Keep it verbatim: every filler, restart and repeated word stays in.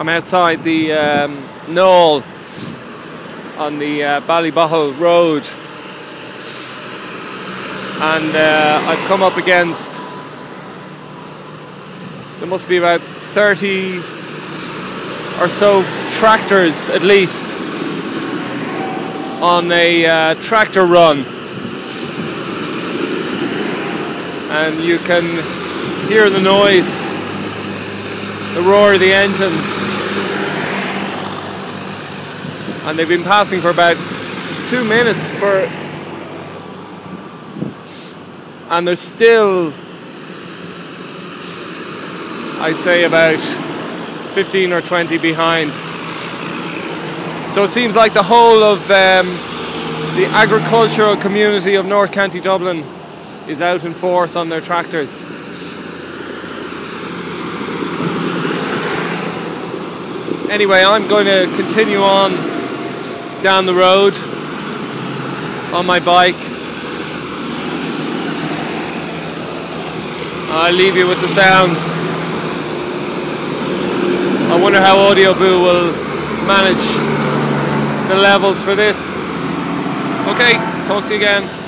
I'm outside the um, knoll on the uh, Ballybohol Road, and uh, I've come up against, there must be about thirty or so tractors at least on a uh, tractor run, and you can hear the noise, the roar of the engines, and they've been passing for about two minutes for, and there's still, I'd say, about fifteen or twenty behind. So it seems like the whole of um, the agricultural community of North County Dublin is out in force on their tractors. Anyway, I'm going to continue on down the road on my bike. I'll leave you with the sound. I wonder how Audioboo will manage the levels for this. Okay, talk to you again.